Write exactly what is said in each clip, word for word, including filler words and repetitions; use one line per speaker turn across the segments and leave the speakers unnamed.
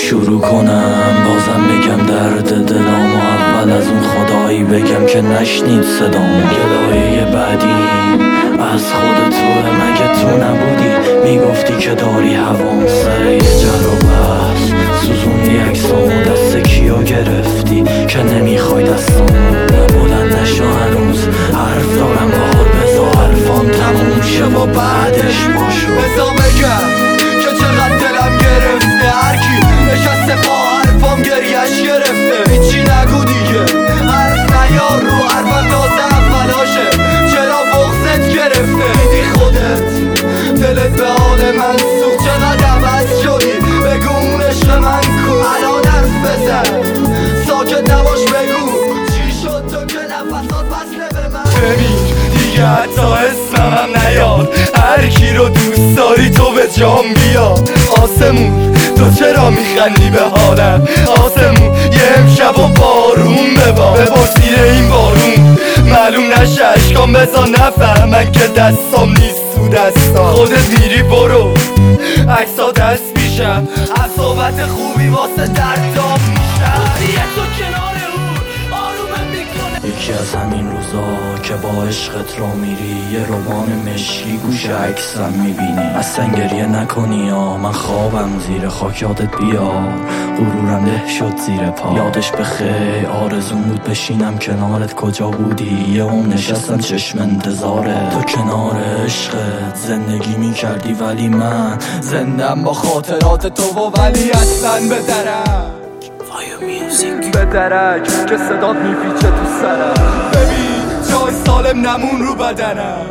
شروع کنم بازم بگم درد دلامو، اول از اون خدایی بگم که نشنید صدامو. گلایه بعدی از خود توه، مگه تو نبودی میگفتی که داری هوام سر یه جر و بحث سوزوندی عکسامو، دست کیو گرفتی که نمیخوای دستامو. نبودن نشو هنوز حرف دارم باهات، بزا حرفام تموم شه و بعدش باشو.
بزا بگم که چقدر دلم گرفته، هرکی نشسته با حرفام گریش گرفته. هیچی نگو دیگه، حرف نیار رو حرفم تازه اولاشه. چرا بغضت گرفته؟ دیدی خودت دلت به حال من سوخت، چقدر عوض شدی بگو اون عشق من کو. الان حرف بزن ساکت نباش بگو چی شد تو که نفسات وصله به من. ببین دیگه حتی اسمم نیاد، هر کی رو دوست داری تو به جام بیا. آسمون تو چرا میخندی به حالم؟ آسمون یه امشب و بارون ببار، ببار زیر این بارون معلوم نشه اشکام، بزا نفهمن که دستام نیست تو دستا. خودت میری برو عکسا دست میشم، از صحبت خوبی واسه دردام میشم. دیگه تو کنار اون آرومم میکنه.
یکی از همین روزا که با عشقت را میری، یه روبان مشکی گوش عکسم میبینی. اصلا گریه نکنی ها، من خوابم زیر خاک یادت بیاد، غرورم له شد زیر پا. یادش بخیر آرزون بود بشینم کنارت، کجا بودی یه اون نشستم چشم انتظاره. تو کنار عشقت زندگی میکردی ولی من زندم با خاطرات تو و ولی
اصلا به درک به درک که صدات میپیچه تو سرم. ببین جای سالم نمون رو بدنم،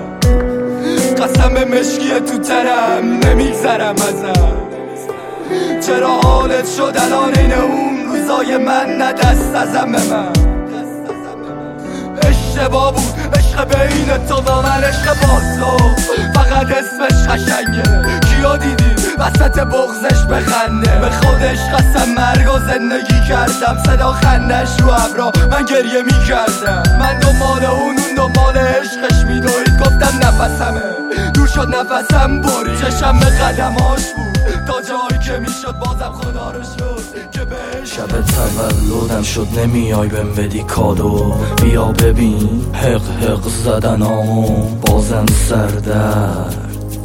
قسم به مشکیه تو ترم نمیگذرم ازم. چرا حالت شد الان این اون روزای من، نه دست ازم به من. اشتباه بود عشق بین تو و من، عشق با تو فقط اسمش قشنگه. کیا دیدی وسط بغزش بخنده؟ به خودش قسم مرگ و زندگی کردم، صدا خندش رو ابرا من گریه میکردم. من دنبال اون اون دنبال عشقش میدوید، گفتم نفسمه دور شد نفسم بری. چشم به قدماش بود تا جایی که میشد، بازم خدا رو شد که بهش.
شب تولدم شد نمیای بهم بدی کادو، بیا ببین حق حق زدن آمو بازم سردرد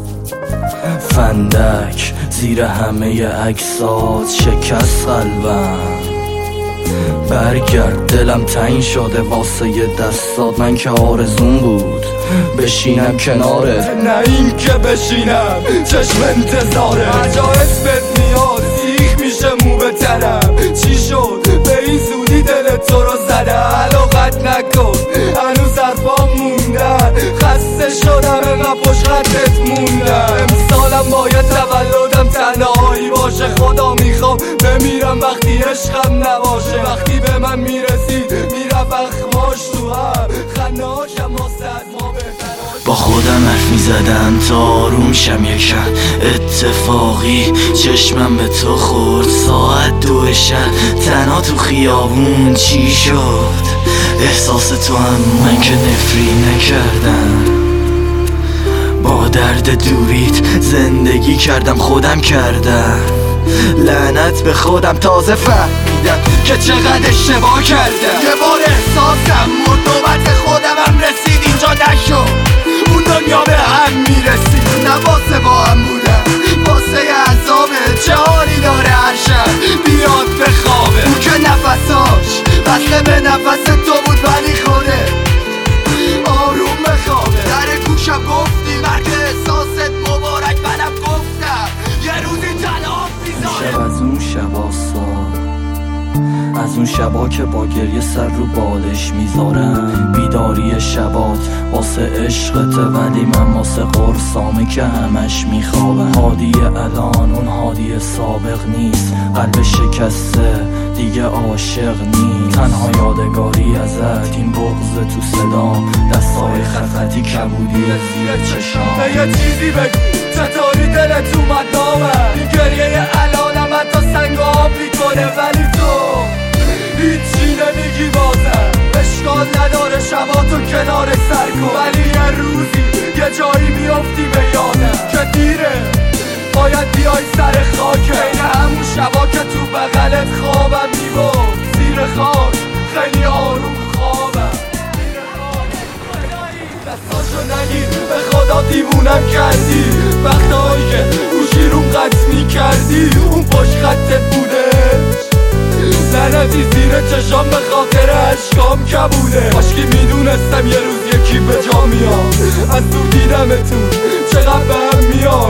فندک زیر همه عکسات شکست قلبم. برگرد دلم تنگ شده واسه یه دستات، من که آرزون بود بشینم کنارت،
نه این که بشینم چشم انتظاره. هر جا اسمت میاد سیخ میشه مو به تنم. چی شد به این زودی دلت تو رو زده؟ علاقت نکن هنوز حرفام موندن، خسته شدم انقدر پشت خطت موندم. امسالم باید تولدم تنهایی باشه، خدا میخوام بمیرم وقتی عشقم نباشه. وقتی به من میرسید میرفت اخماش تو هم، خنده هاشم واسه از ما بهتر.
با خودم حرف میزدم تا آروم شم یکم، اتفاقی چشمم به تو خورد ساعت دو شب تنها تو خیابون. چی شد احساس تو هم من که نفری نکردم، با درد دوریت زندگی کردم خودم کردم. لعنت به خودم تازه فهمیدم که چقدر اشتباه کردم.
یه بار احساسم مرد نوبت خودم هم رسید اینجا نشد، اون دنیا به هم میرسید. نه واسه با هم بودم واسه عذابه، چه حالی داره هر شب بیاد به خوابه. اون که نفساش وصله به نفس تو بود ولی خوده آروم بخوابه. در گوشم گفتی مرگ احساست مبارک، منم گفتم یه روزی تنها میذاره.
شب از اون شبا سال از اون شبا که با گریه سر رو بالش میذارم. بیداری شبات واسه عشقته ولی من واسه قرصامه که همش میخوابم. هادی الان اون هادی سابق نیست، قلب شکسته دیگه عاشق نیست. تنها یادگاری ازت این بغض تو صدام، دستای خطی کبودی از زیر چشام.
یه چیزی بگو چطوری دلت اومد نامم؟ این گریه الانم حتی سنگ آب میکنه ولی تو هیچی نمیگی بازم. اشکال نداره شباتو کنار سر کن، ولی یه روزی یه جایی میافتی به یادم که دیره باید بیای سر خاکه. این همون شبا که تو خوش خطت بودش لعنتی زیر چشام به خاطر عشقام کبوده. کاشکی میدونستم یه روز یکی به جا میاد، از دور دیدمتون چقدر بهم میاد.